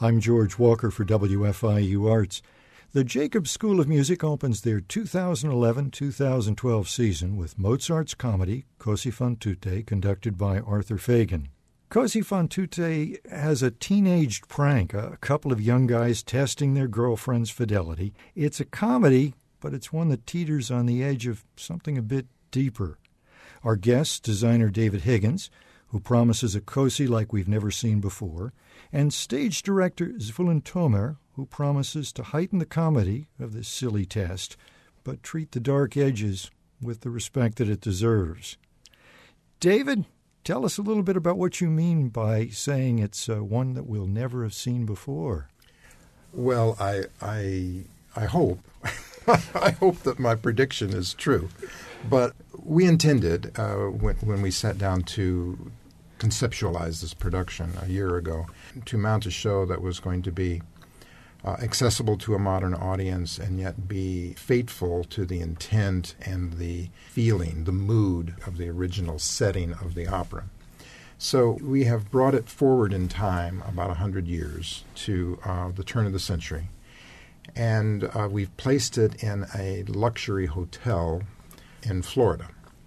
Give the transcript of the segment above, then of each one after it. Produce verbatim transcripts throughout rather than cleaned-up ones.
I'm George Walker for W F I U Arts. The Jacobs School of Music opens their two thousand eleven two thousand twelve season with Mozart's comedy, Così fan tutte, conducted by Arthur Fagan. Così fan tutte has a teenaged prank, a couple of young guys testing their girlfriend's fidelity. It's a comedy, but it's one that teeters on the edge of something a bit deeper. Our guest, designer David Higgins, who promises a Così like we've never seen before, and stage director Zvulun Tomer, who promises to heighten the comedy of this silly test, but treat the dark edges with the respect that it deserves. David, tell us a little bit about what you mean by saying it's uh, one that we'll never have seen before. Well, I I I hope I hope that my prediction is true, but we intended uh, when when we sat down to conceptualize this production a year ago to mount a show that was going to be uh, accessible to a modern audience and yet be faithful to the intent and the feeling, the mood of the original setting of the opera. So we have brought it forward in time about one hundred years to uh, the turn of the century, and uh, we've placed it in a luxury hotel in Florida.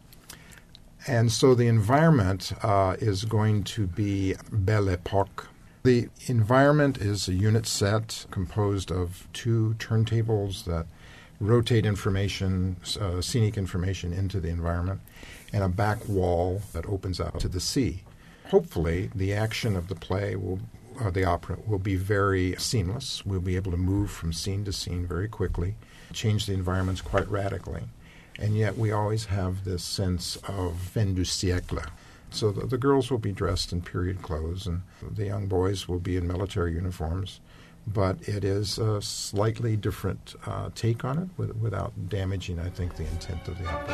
And so the environment uh, is going to be Belle Epoque. The environment is a unit set composed of two turntables that rotate information, uh, scenic information into the environment, and a back wall that opens out to the sea. Hopefully, the action of the play, will, or the opera, will be very seamless. We'll be able to move from scene to scene very quickly, change the environments quite radically. And yet we always have this sense of fin du siècle. So the, the girls will be dressed in period clothes, and the young boys will be in military uniforms. But it is a slightly different uh, take on it with, without damaging, I think, the intent of the opera.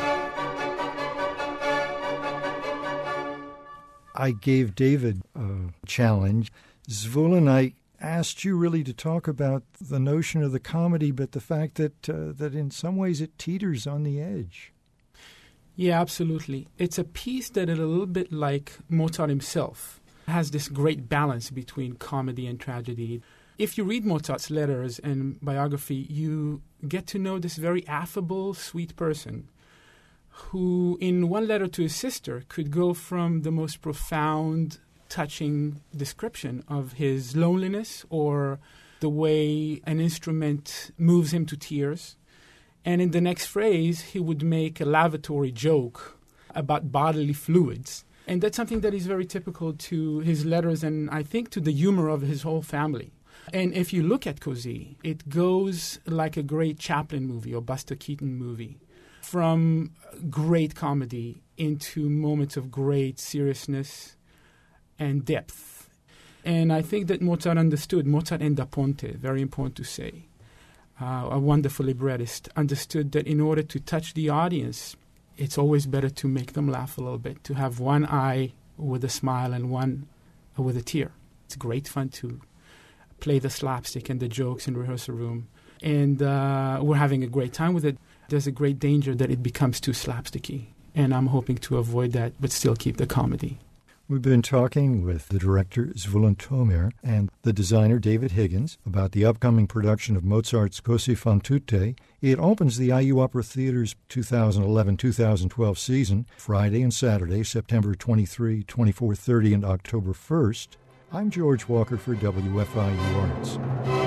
I gave David a challenge. Zvulun, I asked you really to talk about the notion of the comedy, but the fact that uh, that in some ways it teeters on the edge. Yeah, absolutely. It's a piece that is a little bit like Mozart himself. It has this great balance between comedy and tragedy. If you read Mozart's letters and biography, you get to know this very affable, sweet person who, in one letter to his sister, could go from the most profound, touching description of his loneliness or the way an instrument moves him to tears. And in the next phrase, he would make a lavatory joke about bodily fluids. And that's something that is very typical to his letters and I think to the humor of his whole family. And if you look at Così, it goes like a great Chaplin movie or Buster Keaton movie, from great comedy into moments of great seriousness and depth. And I think that Mozart understood, Mozart and Da Ponte, very important to say, uh, a wonderful librettist, understood that in order to touch the audience, it's always better to make them laugh a little bit, to have one eye with a smile and one with a tear. It's great fun to play the slapstick and the jokes in the rehearsal room. And uh, we're having a great time with it. There's a great danger that it becomes too slapsticky. And I'm hoping to avoid that, but still keep the comedy. We've been talking with the director Zvulun Tomer and the designer David Higgins about the upcoming production of Mozart's Così fan tutte. It opens the I U Opera Theater's two thousand eleven two thousand twelve season Friday and Saturday, September twenty-third, twenty-fourth, thirtieth, and October first. I'm George Walker for W F I U Arts.